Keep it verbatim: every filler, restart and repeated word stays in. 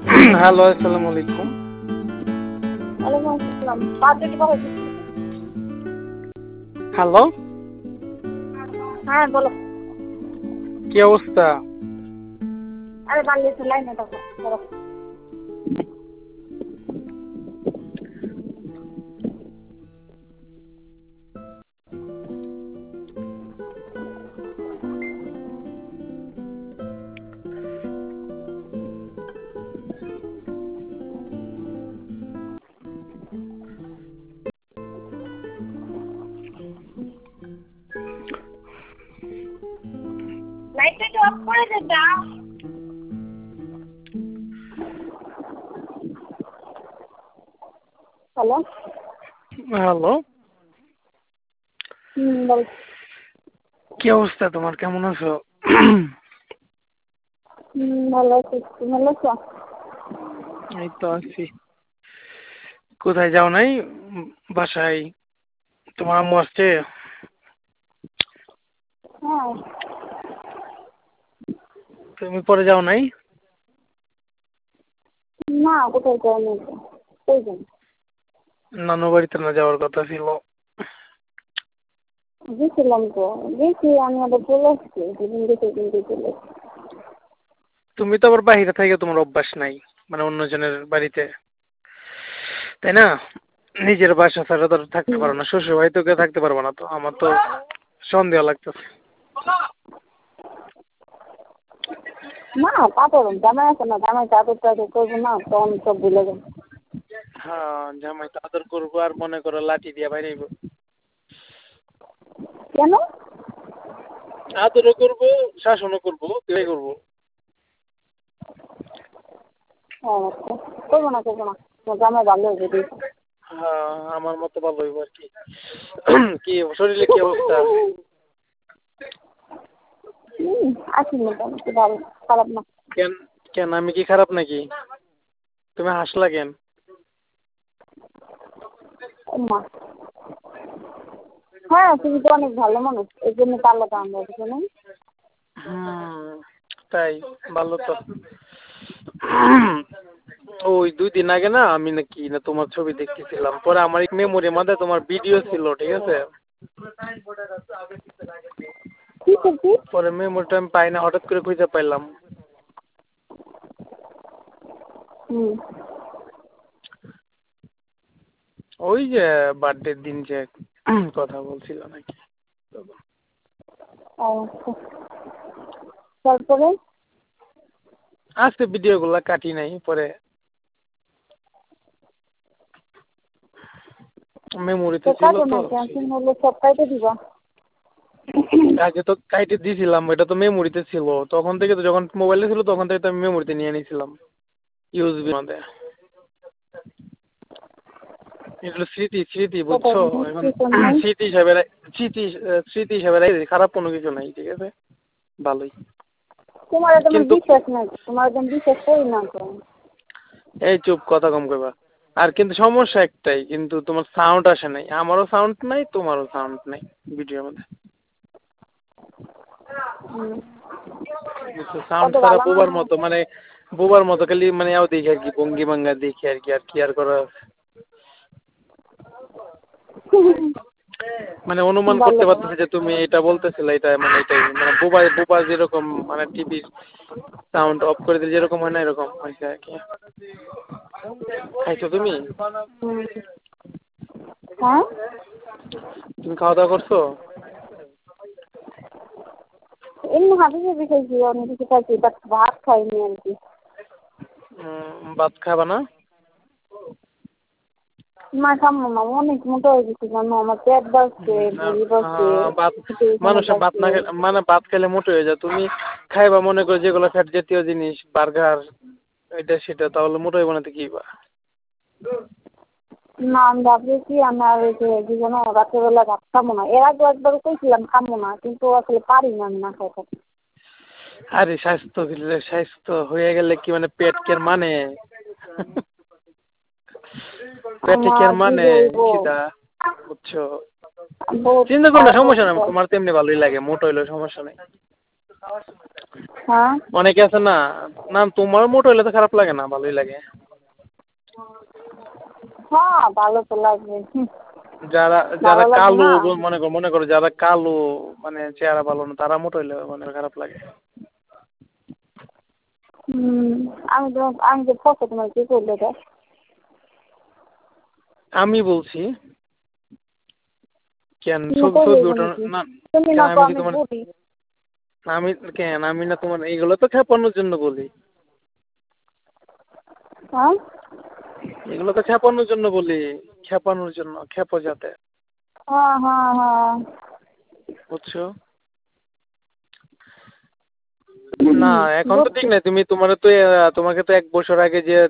Hello, আসসালামু আলাইকুম। ওয়ালাইকুম আসসালাম। পাঁচ মিনিট পরে দিচ্ছি। হ্যালো, হ্যাঁ বলো। কি অবস্থা? আরে বাড়িতে লাইনে থাকো বলো। লাইটটা একটু অফ করে দে দাও। হ্যালো। হ্যালো, হুম বল। কি অবস্থা তোমার? কেমন আছো? হুম ভালো আছি। তুমি ভালো আছো? এই তো আছি। কোথায় যাও নাই? উম, বাসায় তোমার আম্মু আসছে? হ্যাঁ। তুমি পরে যাও নাই? না কোথায় যাওয়া তো। কই যান? নানু বাড়িতে না যাওয়ার কথা ছিল। গেছিলাম তো। গেছি আমি আবার চলে আসছি। যেদিন গেছি ওদিন দিয়ে চলে আসছি। তুমি তো আবার বাইরে থেকে তোমার অভ্যাস নাই, মানে অন্যজনের বাড়িতে, তাই না? নিজের বাসা ছাড়া তো আর থাকতে হুম। পারো না। শ্বশুর বাড়িতে কেউ থাকতে পারবো না তো? আমার তো সন্দেহ লাগতেছে। না তা করুন জামাই আছে না, জামাই চাদর টাদর করবো না তখন সব ভুলে যাবো। হ্যাঁ, জামাই তো আদর করবো আর মনে করো লাঠি দিয়া বাইরেইব। কেন? আদরও করবো, শাসনও করবো, দুটাই করবো। হ্যাঁ আচ্ছা। করবো না করবো না। তোমার জামাই ভালো হয়েছে দিয়েছে। হ্যাঁ, আমার মতো ভালো হইব আর কি। কি শরীরে কি অবস্থা? হুম আছি মোটামুটি ভালো, খারাপ না। কেন? কেন আমি কি খারাপ নাকি? তুমি হাসলা কেন? ও মা। হ্যাঁ তুমি তো অনেক ভালো মানুষ, এই জন্য পারলে তো আমরা কিছু নেই। হুম, তাই ভালো তো। ওই দুই দিন আগে না আমি নাকি না তোমার ছবি দেখতেছিলাম, পরে আমার এক মেমোরির মধ্যে তোমার ভিডিও ছিল, ঠিক আছে? কি করছি? পরে মেমোরিটা আমি পাই না, হঠাৎ করে খুঁজে পাইলাম। হুম। ওই যে বার্থডের দিন যে কথা বলছিল নাকি। আচ্ছা। তারপরে? আজকে ভিডিও গুলা কাটি নাই, পরে মেমোরিতে তো ছিল কাটো তো। না, টেনশন হলে সব কাইটে দিবা। আগে তো কাইটে দিয়েছিলাম, এটা তো মেমোরিতে ছিল তখন থেকে, তো যখন মোবাইলে ছিল তখন থেকে তো আমি মেমোরিতে নিয়ে নিয়েছিলাম ইউএসবি মধ্যে। এগুলো স্মৃতি, স্মৃতি কথা বুঝছো? এখন নিশ্চয়ই শোন নাই। স্মৃতি হিসাবে রা- স্মৃতি আহ, স্মৃতি হিসাবে রাখি, খারাপ কোনো কিছু নাই, ঠিক আছে? ভালোই। তোমার একদম কিন্তু বিশ্বাস নাই, তোমার একদম বিশ্বাস করি না তো। এই চুপ, কথা কম কইবা। আর কিন্তু সমস্যা একটাই, কিন্তু তোমার সাউন্ড আসে নাই, আমারও সাউন্ড নাই, তোমারও সাউন্ড নাই ভিডিওর মধ্যে। হুম। সাউন্ড কত ছাড়া ভালো বোবার মানুষ। মতো, মানে বোবার মতো খালি মানে ইয়াও দেখি আর কি, ভঙ্গি ভাঙ্গা দেখি আর কি, আর কি আর করা আছে? মানে অনুমান ভালো করতে তো। পারতেছি যে তুমি এটা বলতেছিলে, এটা মানে এটাই, মানে বোবা বোবা যেরকম, মানে টিভির সাউন্ড অফ করে দিলে যেরকম হয় না, এরকম হয়েছে আর কি। খাইছো তুমি? হুম। হ্যাঁ তুমি খাওয়া দাওয়া করছো? এমনি হাবি জাবি খাইছি, অনেক কিছু খাইছি, বাট ভাত খাইনি আর কি। উম, ভাত খাবা না? না খামো না, অনেক মোটা হয়ে গেছি জানো, আমার পেট বাড়ছে, উম, আর, ভুঁড়ি বাড়ছে, আহ, ভাত, এখানে মানুষের ভাত বাড়ছে। না খেলে, মানে ভাত খেলে মোটা হয়ে যায়। তুমি খাইবা মনে করো যেগুলো ফ্যাট জাতীয় জিনিস, বার্গার, এটা সেটা, তাহলে মোটা হইব না তো কি বা? না আমি ভাবছি আমি আর ওই যে দুজনে রাত্রেবেলা ভাত খাবো না, এর আগে একবার কইছিলাম খাবো না, কিন্তু আসলে পারি না আমি না খাইতে। আরে স্বাস্থ্য দিলে, স্বাস্থ্য হয়ে গেলে কি মানে পেট কের মানে? পেটে কি আমার আর কি মানে? যে হইবো, সেটা বুঝছো? বহুত চিন্তা করো না, খারাপ সমস্যা অবস্থা। নাই, তোমার তেমনি ভালোই লাগে, মোটা হইলেও সমস্যা নাই। হ্যাঁ অনেকে আছে না, না তোমার মোটা হলে তো খারাপ লাগে না, ভালোই লাগে। হ্যাঁ ভালো তো লাগবে। হুম, যারা যারা ভালো লাগবে কালো না? মনে করো মনে করো যারা কালো মানে চেহারা ভালো না তারা মোটা হইলে মানে খারাপ লাগে। হুম, আমি তো আমি যে ফটো তোমার কি করলে এটা? আমি বলছি কেন তুমি ছবি করলে ছবি ওঠা নাকি? না, তুমি কেন না তো আমি কি আমি তোমার, বলি। আমি কেন আমি না তোমার এইগুলো তো খেপানোর জন্য বলি, হ্যাঁ এগুলো তো খেপানোর জন্য বলি, খেপানোর জন্য, খেপো যাতে, হ্যাঁ হ্যাঁ হ্যাঁ বুঝছো? না এখন তো ঠিক বুঝছি। নাই, তুমি তোমার তো আহ, তোমাকে তো এক বছর আগে যে